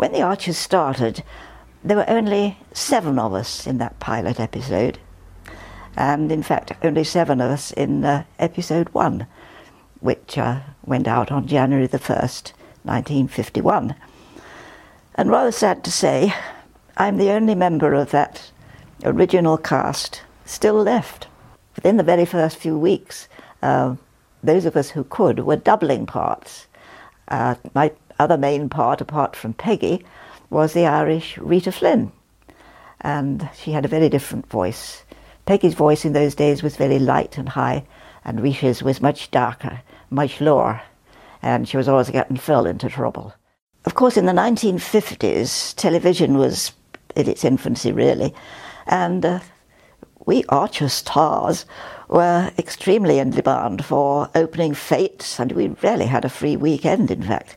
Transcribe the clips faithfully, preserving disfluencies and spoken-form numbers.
When the Archers started, there were only seven of us in that pilot episode, and in fact only seven of us in uh, episode one, which uh, went out on January the first, nineteen fifty-one. And rather sad to say, I'm the only member of that original cast still left. Within the very first few weeks, uh, those of us who could were doubling parts. Uh, my other main part, apart from Peggy, was the Irish Rita Flynn, and she had a very different voice. Peggy's voice in those days was very light and high, and Rita's was much darker, much lower, and she was always getting Phil into trouble. Of course, in the nineteen fifties, television was in its infancy, really, and uh, we Archer stars were extremely in demand for opening fates, and we rarely had a free weekend, in fact.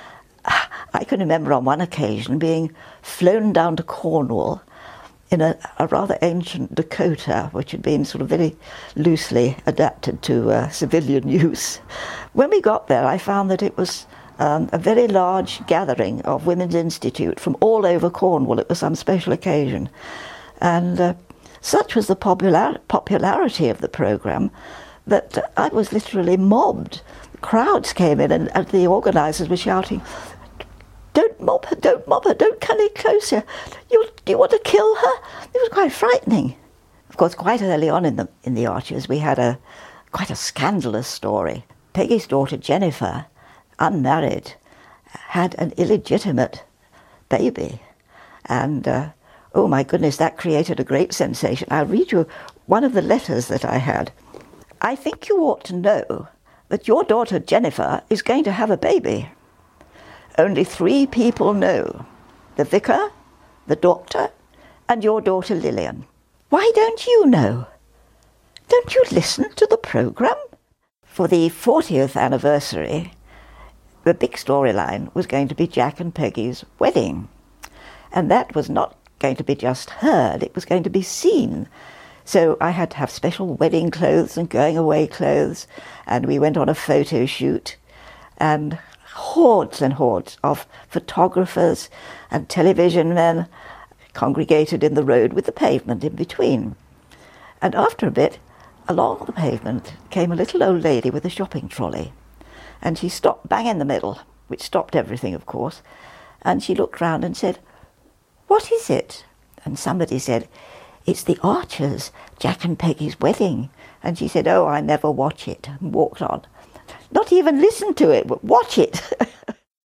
I can remember on one occasion being flown down to Cornwall in a, a rather ancient Dakota, which had been sort of very loosely adapted to uh, civilian use. When we got there, I found that it was um, a very large gathering of Women's Institute from all over Cornwall. It was some special occasion. And uh, such was the popular- popularity of the programme that uh, I was literally mobbed. Crowds came in, and, and the organisers were shouting, "Don't mob her, don't mob her, don't come any closer. You, do you want to kill her?" It was quite frightening. Of course, quite early on in the in the Archers, we had a quite a scandalous story. Peggy's daughter Jennifer, unmarried, had an illegitimate baby, and uh, oh my goodness, that created a great sensation. I'll read you one of the letters that I had. "I think you ought to know that your daughter Jennifer is going to have a baby. Only three people know, the vicar, the doctor, and your daughter Lillian. Why don't you know? Don't you listen to the programme?" For the fortieth anniversary, the big storyline was going to be Jack and Peggy's wedding. And that was not going to be just heard, it was going to be seen. So I had to have special wedding clothes and going away clothes, and we went on a photo shoot, and hordes and hordes of photographers and television men congregated in the road with the pavement in between. And after a bit, along the pavement came a little old lady with a shopping trolley, and she stopped bang in the middle, which stopped everything, of course, and she looked round and said, "What is it?" And somebody said, "It's the Archers, Jack and Peggy's wedding." And she said, "Oh, I never watch it," and walked on. Not even listen to it, but watch it.